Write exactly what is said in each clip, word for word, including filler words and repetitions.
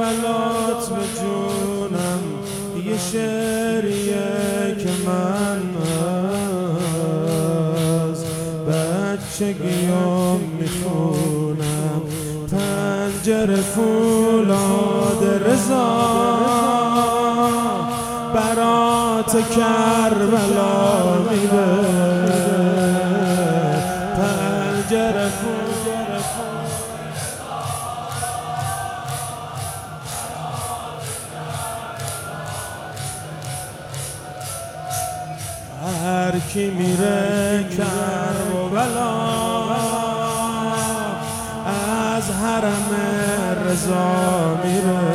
کربلات به جونم یه شعریه که من از بچگیام میخونم. پنجره فولاد رضا برات کربلا میده. پنجره هر کی میره کربلا از حرم رضا میره.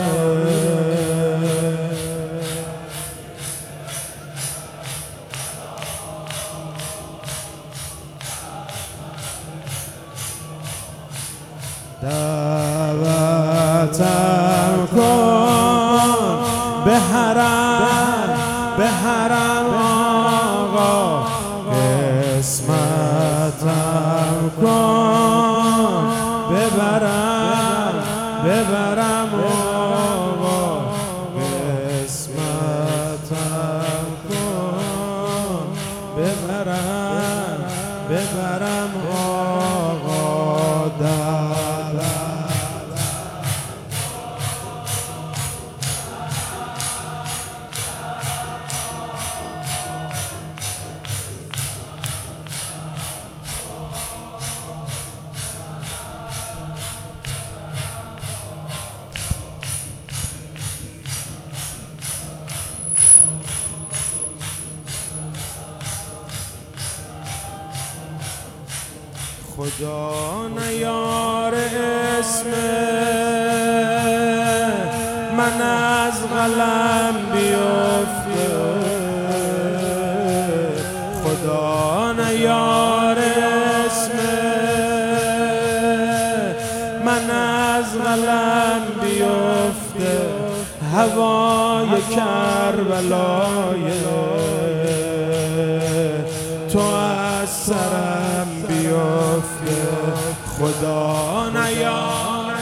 دعوتم کن به حرم، به حرم آقا، قسمتم کن ببرم، ببرم آقا، قسمتم کن ببرم، ببرم آقا. خدا نیار اسم من از قلم بیفته، خدا نیار اسم من از قلم بیفته. هوای کربلای تو از سرم بیفته. خدا نیار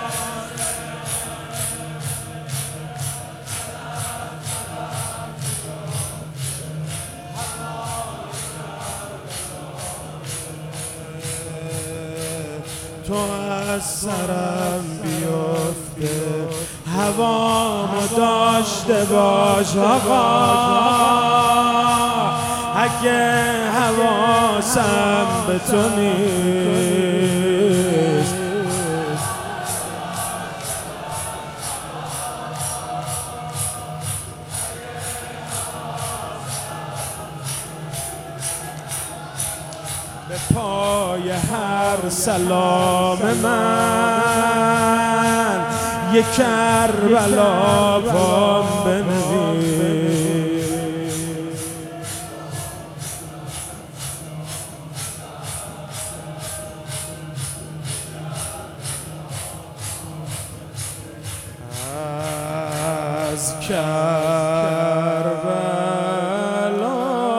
تو از سرم بیفته. هوامو داشته باش آقا، اگه حواسم به تو نیست. به پای هر سلام من یک کربلا پام بنویس. از کربلا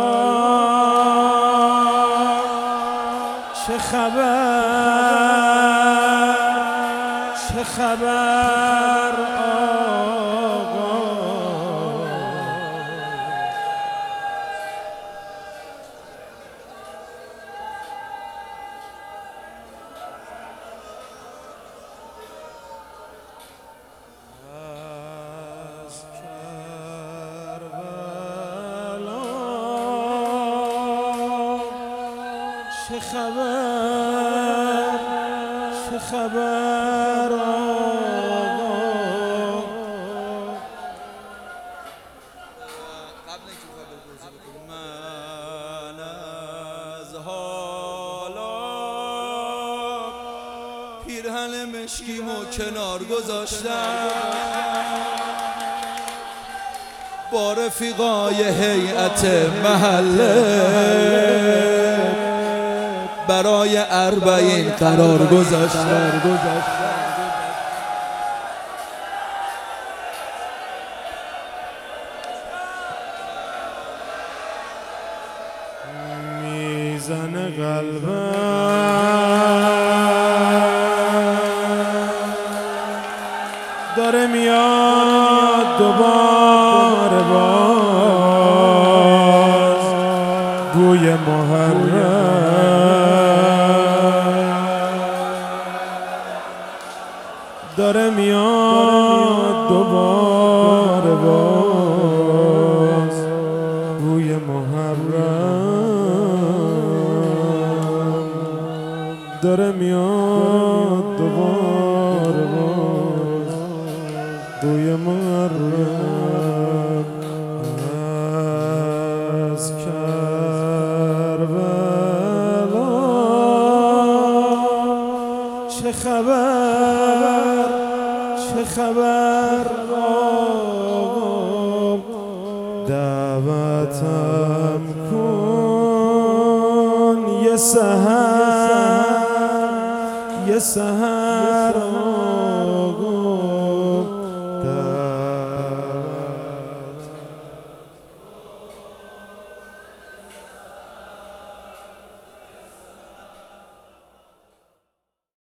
چه خبر، چه خبر آقا؟ از کربلا چه خبر، چه خبر آقا؟ قبل اینکه بخواه به توضیح بکنیم، من از حالا پیرهن مشکیمو کنار گذاشتم، با رفیقای هیئت محله برای اربعین قرار گذاشتم. میزنه قلبم داره میاد دوباره باز بوی محرم داره میاد دوباره باز بوی محرم داره میاد دوباره باز بوی محرم از کربلا چه خبر چه خبر آقا دعوتم کن یه سحر یه سحر آقا